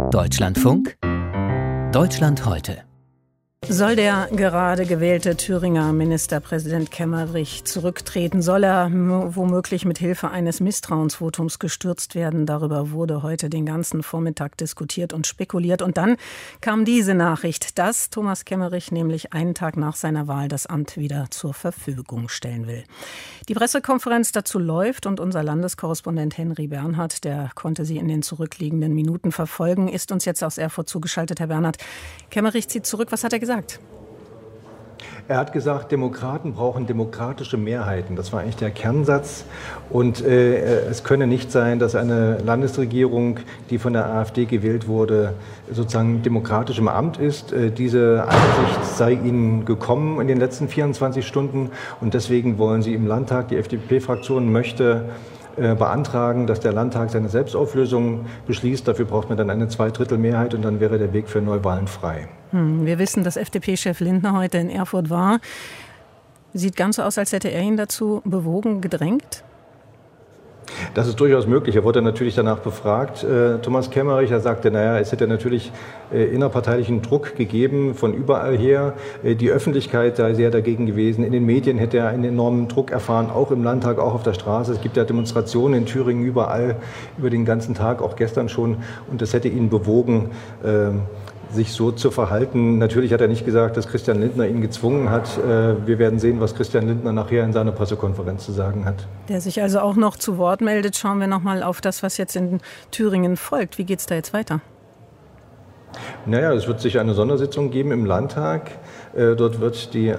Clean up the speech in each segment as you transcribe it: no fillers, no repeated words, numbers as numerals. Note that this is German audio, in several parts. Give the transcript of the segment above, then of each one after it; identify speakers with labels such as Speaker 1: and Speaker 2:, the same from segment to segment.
Speaker 1: Deutschlandfunk Deutschland heute.
Speaker 2: Soll der gerade gewählte Thüringer Ministerpräsident Kemmerich zurücktreten? Soll er womöglich mit Hilfe eines Misstrauensvotums gestürzt werden? Darüber wurde heute den ganzen Vormittag diskutiert und spekuliert. Und dann kam diese Nachricht, dass Thomas Kemmerich nämlich einen Tag nach seiner Wahl das Amt wieder zur Verfügung stellen will. Die Pressekonferenz dazu läuft und unser Landeskorrespondent Henry Bernhard, der konnte sie in den zurückliegenden Minuten verfolgen, ist uns jetzt aus Erfurt zugeschaltet. Herr Bernhard, Kemmerich zieht zurück. Was hat er gesagt?
Speaker 3: Er hat gesagt, Demokraten brauchen demokratische Mehrheiten. Das war eigentlich der Kernsatz. Und es könne nicht sein, dass eine Landesregierung, die von der AfD gewählt wurde, sozusagen demokratisch im Amt ist. Diese Einsicht sei ihnen gekommen in den letzten 24 Stunden. Und deswegen wollen sie im Landtag, die FDP-Fraktion möchte beantragen, dass der Landtag seine Selbstauflösung beschließt. Dafür braucht man dann eine Zweidrittelmehrheit und dann wäre der Weg für Neuwahlen frei.
Speaker 2: Wir wissen, dass FDP-Chef Lindner heute in Erfurt war. Sieht ganz so aus, als hätte er ihn dazu bewogen, gedrängt?
Speaker 3: Das ist durchaus möglich. Er wurde natürlich danach befragt. Thomas Kemmerich, er sagte, es hätte natürlich innerparteilichen Druck gegeben von überall her. Die Öffentlichkeit sei sehr dagegen gewesen. In den Medien hätte er einen enormen Druck erfahren, auch im Landtag, auch auf der Straße. Es gibt ja Demonstrationen in Thüringen überall, über den ganzen Tag, auch gestern schon. Und das hätte ihn bewogen, sich so zu verhalten. Natürlich hat er nicht gesagt, dass Christian Lindner ihn gezwungen hat. Wir werden sehen, was Christian Lindner nachher in seiner Pressekonferenz zu sagen hat.
Speaker 2: Der sich also auch noch zu Wort meldet. Schauen wir noch mal auf das, was jetzt in Thüringen folgt. Wie geht es da jetzt weiter?
Speaker 3: Es wird sicher eine Sondersitzung geben im Landtag. Dort wird die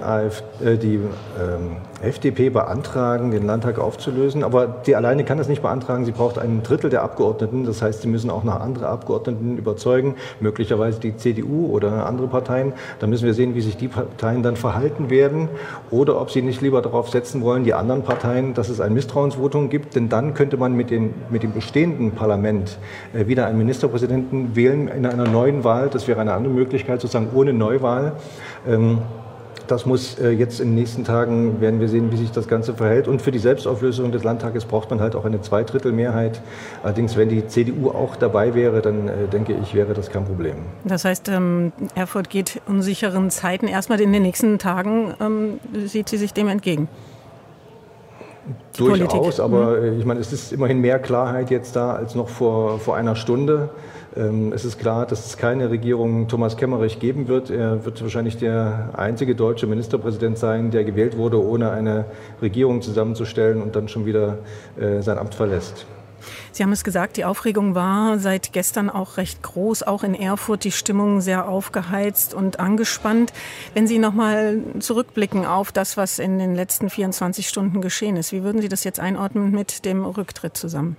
Speaker 3: FDP beantragen, den Landtag aufzulösen. Aber die alleine kann das nicht beantragen. Sie braucht ein Drittel der Abgeordneten. Das heißt, sie müssen auch noch andere Abgeordneten überzeugen, möglicherweise die CDU oder andere Parteien. Da müssen wir sehen, wie sich die Parteien dann verhalten werden oder ob sie nicht lieber darauf setzen wollen, die anderen Parteien, dass es ein Misstrauensvotum gibt. Denn dann könnte man mit dem bestehenden Parlament wieder einen Ministerpräsidenten wählen in einer neuen Wahl. Das wäre eine andere Möglichkeit, sozusagen ohne Neuwahl. Das muss jetzt in den nächsten Tagen, werden wir sehen, wie sich das Ganze verhält. Und für die Selbstauflösung des Landtages braucht man halt auch eine Zweidrittelmehrheit. Allerdings, wenn die CDU auch dabei wäre, dann denke ich, wäre das kein Problem. Das heißt,
Speaker 2: Erfurt geht unsicheren Zeiten. Erstmal in den nächsten Tagen sieht sie sich dem entgegen.
Speaker 3: Durchaus, aber ich meine, es ist immerhin mehr Klarheit jetzt da als noch vor einer Stunde. Es ist klar, dass es keine Regierung Thomas Kemmerich geben wird. Er wird wahrscheinlich der einzige deutsche Ministerpräsident sein, der gewählt wurde, ohne eine Regierung zusammenzustellen und dann schon wieder sein Amt verlässt.
Speaker 2: Sie haben es gesagt, die Aufregung war seit gestern auch recht groß, auch in Erfurt, die Stimmung sehr aufgeheizt und angespannt. Wenn Sie noch mal zurückblicken auf das, was in den letzten 24 Stunden geschehen ist, wie würden Sie das jetzt einordnen mit dem Rücktritt zusammen?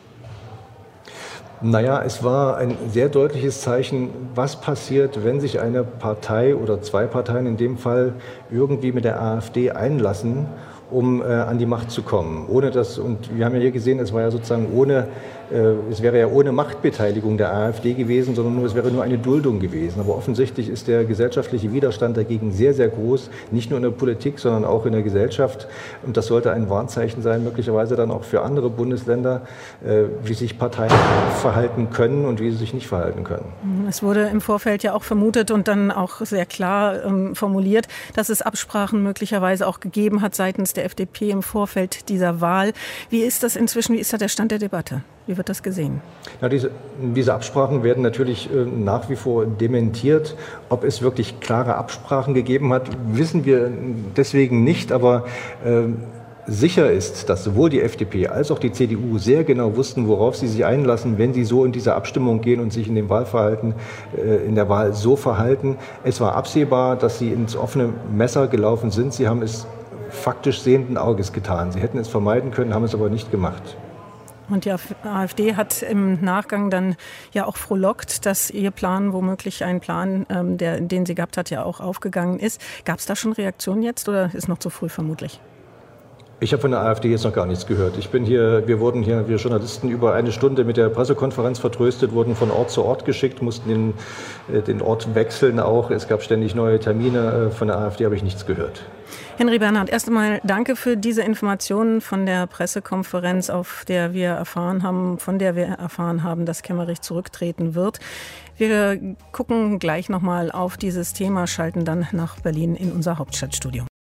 Speaker 3: Es war ein sehr deutliches Zeichen, was passiert, wenn sich eine Partei oder zwei Parteien in dem Fall irgendwie mit der AfD einlassen, um an die Macht zu kommen. Ohne das, und wir haben ja hier gesehen, es wäre ja ohne Machtbeteiligung der AfD gewesen, sondern es wäre nur eine Duldung gewesen. Aber offensichtlich ist der gesellschaftliche Widerstand dagegen sehr, sehr groß, nicht nur in der Politik, sondern auch in der Gesellschaft. Und das sollte ein Warnzeichen sein, möglicherweise dann auch für andere Bundesländer, wie sich Parteien verhalten können und wie sie sich nicht verhalten können.
Speaker 2: Es wurde im Vorfeld ja auch vermutet und dann auch sehr klar formuliert, dass es Absprachen möglicherweise auch gegeben hat seitens der FDP im Vorfeld dieser Wahl. Wie ist das inzwischen? Wie ist da der Stand der Debatte? Wie wird das gesehen?
Speaker 3: Diese Absprachen werden natürlich nach wie vor dementiert. Ob es wirklich klare Absprachen gegeben hat, wissen wir deswegen nicht. Aber sicher ist, dass sowohl die FDP als auch die CDU sehr genau wussten, worauf sie sich einlassen, wenn sie so in diese Abstimmung gehen und sich in dem Wahlverhalten, in der Wahl so verhalten. Es war absehbar, dass sie ins offene Messer gelaufen sind. Sie haben es faktisch sehenden Auges getan. Sie hätten es vermeiden können, haben es aber nicht gemacht.
Speaker 2: Und die AfD hat im Nachgang dann ja auch frohlockt, dass ihr Plan, womöglich ein Plan, den sie gehabt hat, ja auch aufgegangen ist. Gab es da schon Reaktionen jetzt oder ist noch zu früh vermutlich?
Speaker 3: Ich habe von der AfD jetzt noch gar nichts gehört. Wir wurden hier, wir Journalisten, über eine Stunde mit der Pressekonferenz vertröstet, wurden von Ort zu Ort geschickt, mussten den Ort wechseln auch. Es gab ständig neue Termine. Von der AfD habe ich nichts gehört.
Speaker 2: Henry Bernhard, erst einmal danke für diese Informationen von der Pressekonferenz, von der wir erfahren haben, dass Kemmerich zurücktreten wird. Wir gucken gleich nochmal auf dieses Thema, schalten dann nach Berlin in unser Hauptstadtstudio.